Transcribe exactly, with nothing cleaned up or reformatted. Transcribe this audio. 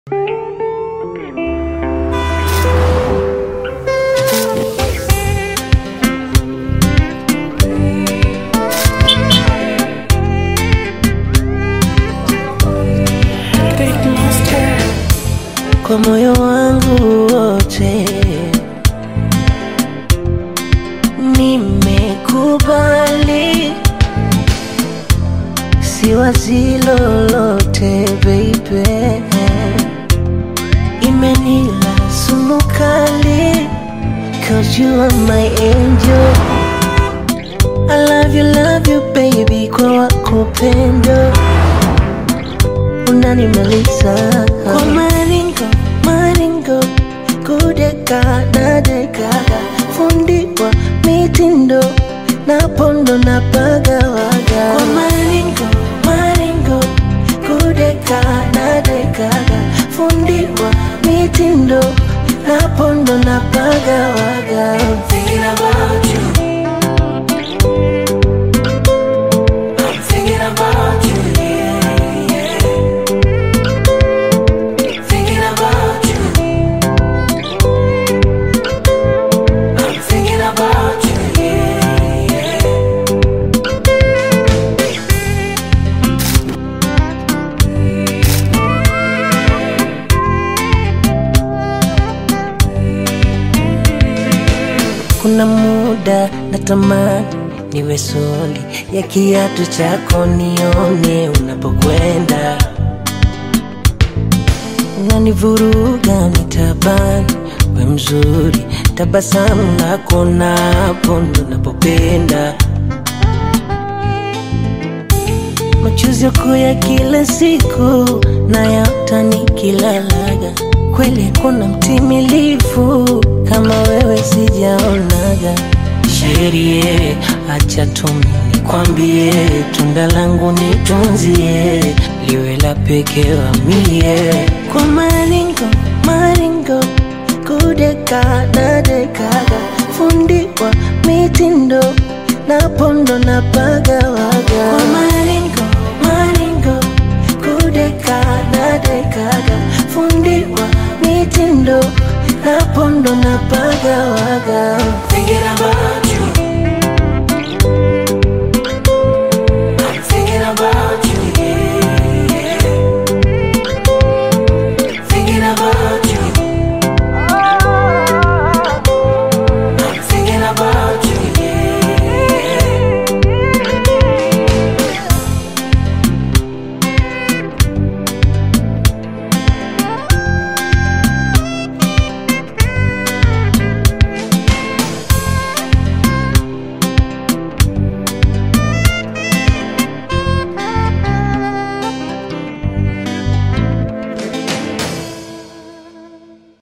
Kwa moyo wangu wote nimekubali, siwazi lolote baby, imenila sumu kali, cause you are my angel. I love you, love you baby, kwa wako pendo unanimaliza kwa maringo, maringo, kudeka na dekaga, fundiwa mitindo na pondo na pagawaga. Kwa maringo, maringo, kudeka na dekaga, fundiwa mitindo na pondo na pagawaga. Thinking about you, I'm thinking about you. Kuna muda natamani niwe soli ya kiatu chako, nione unapokwenda, unanivuruga mitabani, we mzuri, tabasamu lako napo ndo napopenda, machozi yako ya kila siku na yaota nikilalaga. Kweli kuna mtimilifu kama wewe sijaonaga. Sherie, acha tumi nikwambie, tunda langu nitunzie, liwe la pekee wa mie. Kwa maringo, maringo, kudeka na dekaga, fundiwa mitindo na pondo na pagawaga. Kwa maringo, maringo, kudeka na dekaga, fundiwa mitindo na pondo na pagawaga.